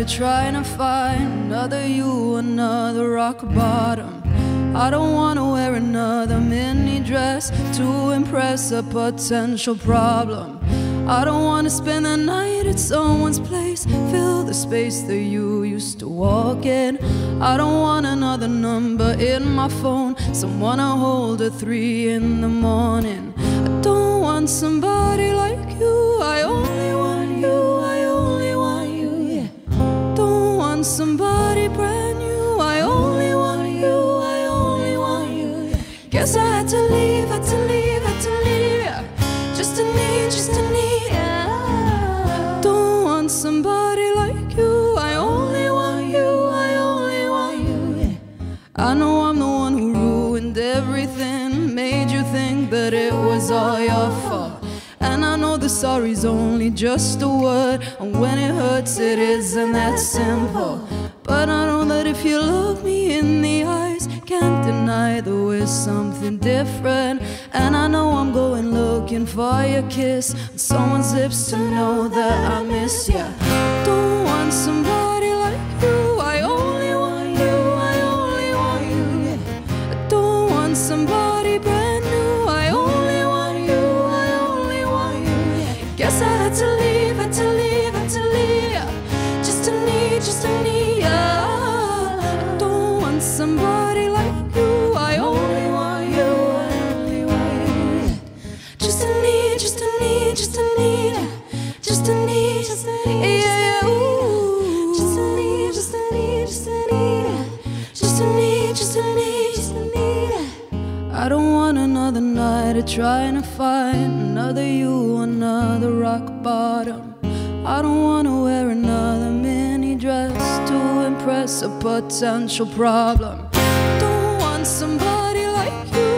trying to find another you, another rock bottom. I don't wanna wear another mini dress to impress a potential problem. I don't wanna spend the night at someone's place, fill the space that you used to walk in. I don't want another number in my phone, someone I hold at 3 in the morning. I don't want somebody like you, I only want you, I only want you, yeah. Don't want somebody brand new, I only want you, I only want you, yeah. Guess I had to leave, had to leave, had to leave, yeah. Just to need, just to need, yeah. Don't want somebody like you, I only want you, I only want you, yeah. I know I'm the one who ruined everything, made you think that it was all your fault. And I know the sorry's only just a word, and when it hurts it isn't that simple. But I know that if you look me in the eyes, can't deny there is something different. And I know I'm going looking for your kiss on someone's lips to know that I miss ya. Don't want somebody like you, I only want you, I only want you, yeah. I don't want somebody brand new, I only want you, I only want you, yeah. Guess I had to leave, had to leave, had to leave, yeah. Just to need, just to need, yeah. I don't want somebody like you, I only want you, I only want you, yeah. Just to need, just to need, just to need, yeah. Just to need, just to need, yeah. Ooh. Just to need, just to need, just to need, yeah. Just to need, just to need, just to need, yeah. I don't want another night of trying to find another you, another rock bottom. I don't wanna wear another mini dress to impress a potential problem. Don't want somebody like you,